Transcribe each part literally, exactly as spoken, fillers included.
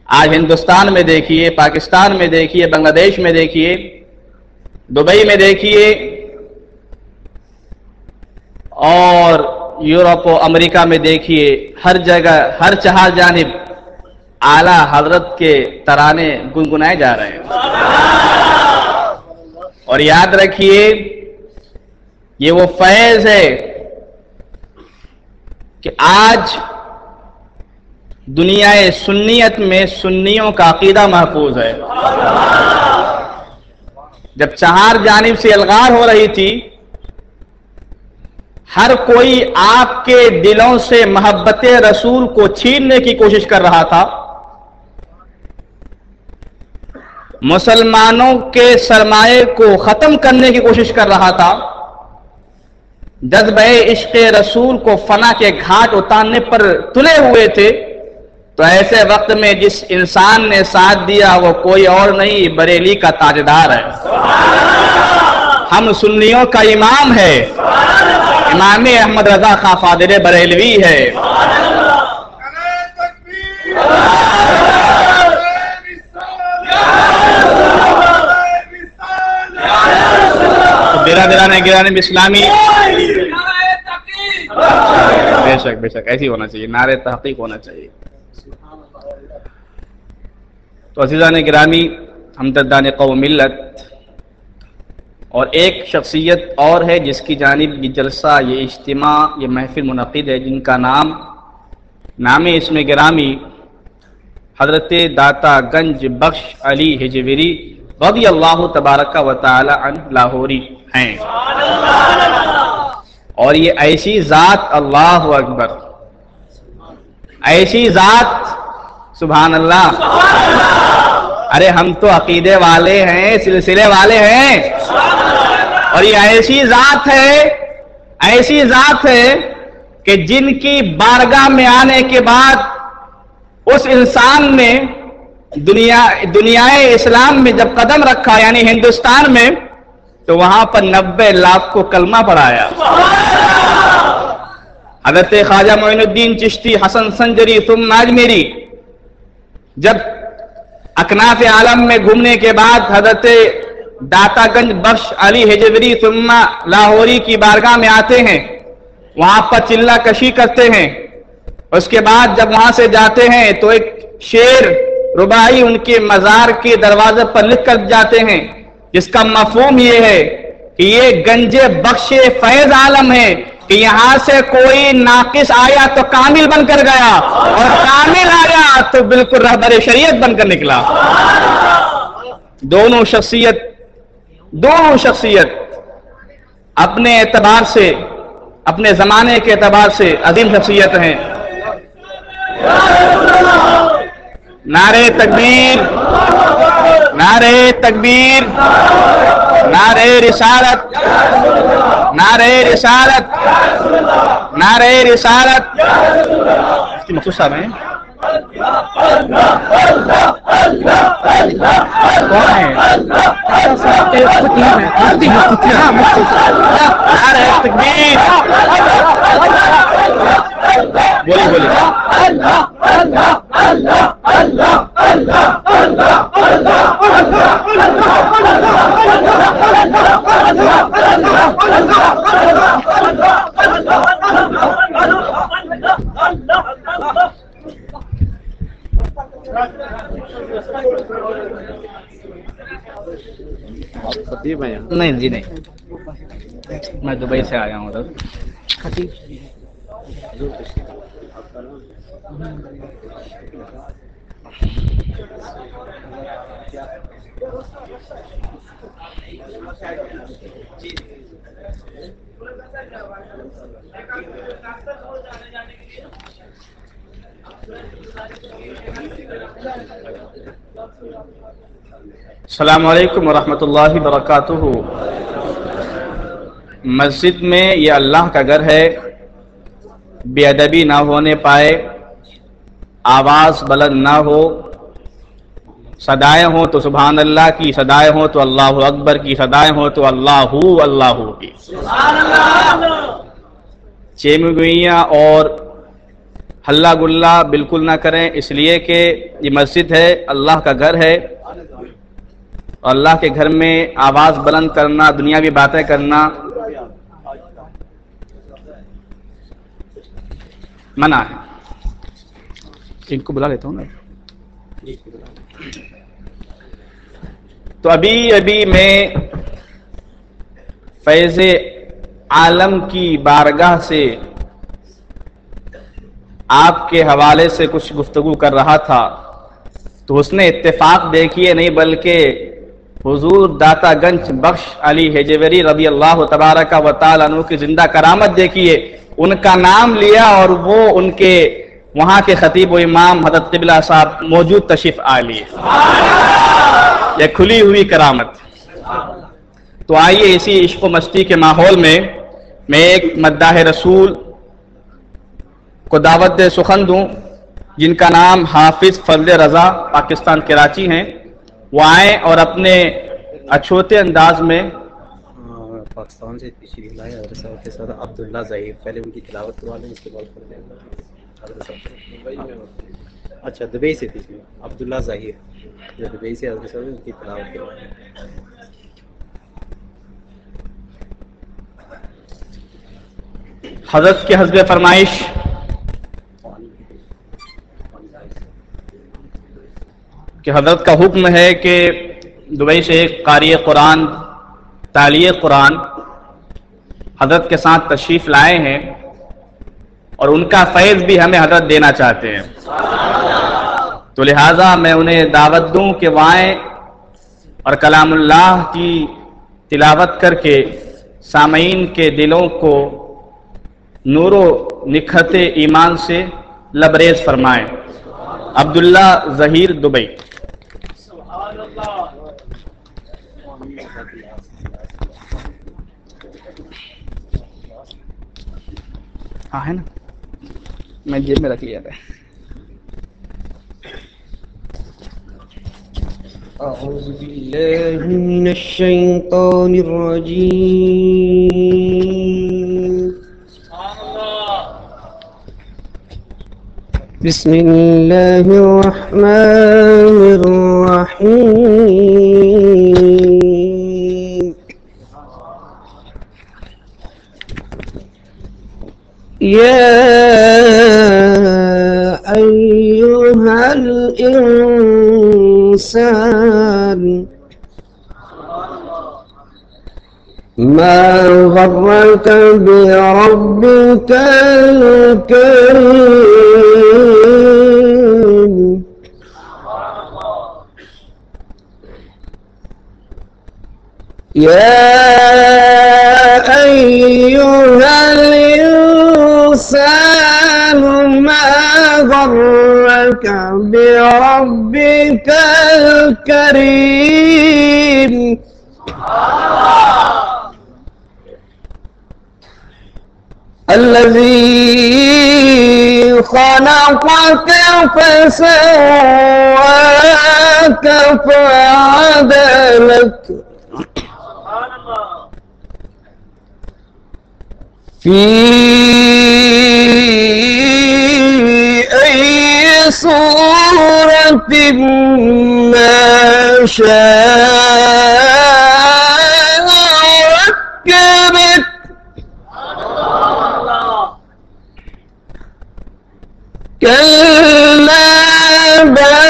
آج ہندوستان میں دیکھیے، پاکستان میں دیکھیے، بنگلہ دیش میں دیکھیے، دبئی میں دیکھیے، اور یورپ و امریکہ میں دیکھیے، ہر جگہ ہر چہار جانب اعلیٰ حضرت کے ترانے گنگنائے جا رہے ہیں۔ اور یاد رکھیے یہ وہ فیض ہے کہ آج دنیا سنیت میں سنیوں کا عقیدہ محفوظ ہے۔ جب چہار جانب سے الغار ہو رہی تھی، ہر کوئی آپ کے دلوں سے محبت رسول کو چھیننے کی کوشش کر رہا تھا، مسلمانوں کے سرمایے کو ختم کرنے کی کوشش کر رہا تھا، جذبہ عشق رسول کو فنا کے گھاٹ اتارنے پر تلے ہوئے تھے، تو ایسے وقت میں جس انسان نے ساتھ دیا وہ کوئی اور نہیں، بریلی کا تاجدار ہے۔ ہم سنیوں کا امام ہے، امام احمد رضا خان فاضل بریلوی ہے۔ برادران گرامی اسلامی، بے شک بے شک ایسی ہونا چاہیے، نعرہ تحقیق ہونا چاہیے۔ تو عزیزان گرامی، ہمدردان قوم ملت، اور ایک شخصیت اور ہے جس کی جانب یہ جلسہ، یہ اجتماع، یہ محفل منعقد ہے، جن کا نام نام اس میں گرامی حضرت داتا گنج بخش علی ہجویری رضی اللہ تبارک و تعالی عنہ لاہوری ہیں۔ اور یہ ایسی ذات، اللہ اکبر، ایسی ذات، سبحان اللہ، ارے ہم تو عقیدے والے ہیں، سلسلے والے ہیں، اور یہ ایسی ذات ہے، ایسی ذات ہے کہ جن کی بارگاہ میں آنے کے بعد اس انسان نے دنیا دنیا اسلام میں جب قدم رکھا، یعنی ہندوستان میں، تو وہاں پر نبے لاکھ کو کلمہ پڑھایا۔ حضرت خواجہ معین الدین چشتی، حسن سنجری ثم اجمیری جب اکناف عالم میں گھومنے کے بعد حضرت داتا گنج بخش علی ہجویری ثم لاہوری کی بارگاہ میں آتے ہیں، وہاں پر چلہ کشی کرتے ہیں، اس کے بعد جب وہاں سے جاتے ہیں تو ایک شعر رباعی ان کے مزار کے دروازے پر لکھ کر جاتے ہیں، جس کا مفہوم یہ ہے کہ یہ گنج بخش فیض عالم ہے کہ یہاں سے کوئی ناقص آیا تو کامل بن کر گیا، اور کامل آیا تو بالکل رہبر شریعت بن کر نکلا۔ دونوں شخصیت دونوں شخصیت اپنے اعتبار سے، اپنے زمانے کے اعتبار سے عظیم شخصیت ہیں۔ نعرہ تکبیر، نعرہ تکبیر، نعرہ رسالت، نعرہ رسالت، نعرہ رسالت۔ اس کی مقصود صاحب ہیں کون ہے؟ نعرہ تکبیر، بولی بولی۔ نہیں جی نہیں، میں دبئی سے آیا ہوں ادھر۔ السلام علیکم ورحمۃ اللہ وبرکاتہ۔ مسجد میں یہ اللہ کا گھر ہے، بے ادبی نہ ہونے پائے، آواز بلند نہ ہو، صدائیں ہوں تو سبحان اللہ کی، صدائیں ہوں تو اللہ اکبر کی، صدائیں ہوں تو اللہ اللہ کی، چیمگوئیاں اور ہلا گلا بالکل نہ کریں، اس لیے کہ یہ مسجد ہے، اللہ کا گھر ہے، اور اللہ کے گھر میں آواز بلند کرنا، دنیاوی باتیں کرنا منع ہے۔ ان کو بلا لیتا ہوں نا۔ تو ابھی ابھی میں فیض عالم کی بارگاہ سے آپ کے حوالے سے کچھ گفتگو کر رہا تھا، تو اس نے اتفاق دیکھیے نہیں بلکہ حضور داتا گنج بخش علی ہیجویری رضی اللہ تبارک و تعالی عنہ کی زندہ کرامت دیکھیے، ان کا نام لیا اور وہ ان کے وہاں کے خطیب و امام حضرت قبلہ صاحب موجود تشریف آئے، یہ کھلی ہوئی کرامت۔ تو آئیے اسی عشق و مستی کے ماحول میں میں ایک مداح رسول کو دعوت دے سخن دوں، جن کا نام حافظ فضل رضا پاکستان کراچی ہیں، وہ آئیں اور اپنے اچھوتے انداز میں پاکستان سے تشریف لائے حضرت صاحب کے ساتھ عبداللہ ظہیر، پہلے ان کی تلاوت کروا لیں، اس کے بعد پڑھ لیں حضرت صاحب۔ اچھا دبئی سے تشریف، عبداللہ ظہیر جو دبئی سے حضرت صاحب ان کی تلاوت کروا لیں۔ حضرت کے حسب فرمائش کہ حضرت کا حکم ہے کہ دبئی سے ایک قاری قرآن تالی قرآن حضرت کے ساتھ تشریف لائے ہیں، اور ان کا فیض بھی ہمیں حضرت دینا چاہتے ہیں، تو لہٰذا میں انہیں دعوت دوں کہ وہ آئیں اور کلام اللہ کی تلاوت کر کے سامعین کے دلوں کو نور و نکھت ایمان سے لبریز فرمائیں۔ عبداللہ ظہیر دبئی۔ ہاں ہے نا، میں جیب میں رکھ لیا تھا۔ اعوذ باللہ من الشیطان الرجیم، بسم اللہ الرحمن الرحیم، یا ایہا الانسان ما غرك بربك الكريم، يا أيها الإنسان ما غرك بربك الكريم، الذي خلقك فسواك فعدلك في أي صورة ما شاء ركبك، كلا بل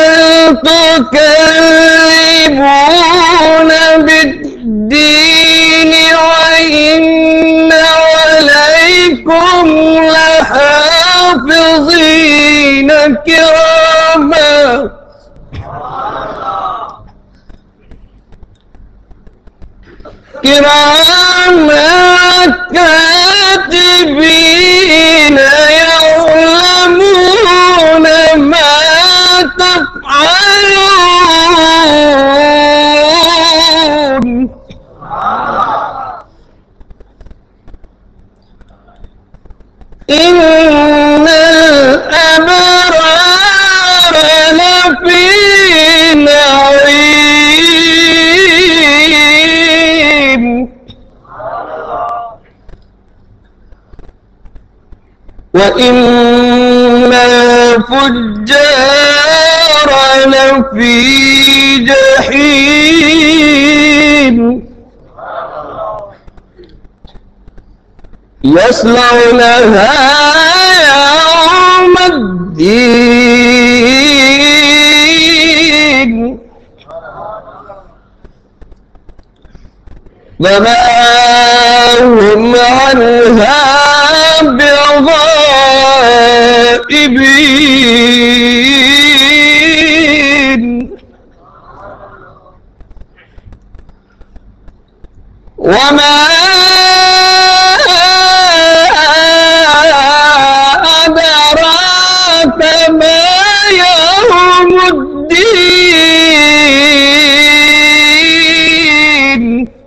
تكذبون بالدين وإن عليكم لحافظين كراما كراما كاتبين يعلمون ما تفعلون، إن الأبرار لفي نعيم، وإن الفجار لفي جحيم يصلونها يوم الدين وما هم عنها بغائبين وما أدراك ما يوم الدين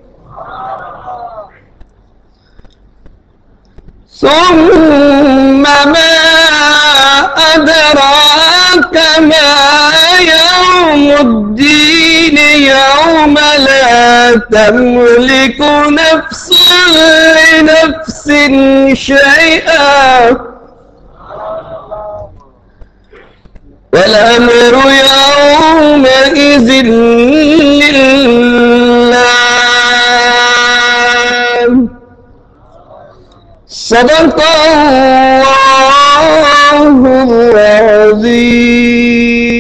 ثم ما أدراك ما يوم الدين يوم لا تملك نفس لنفس شيئا والأمر يومئذ لله صدق الله العظيم.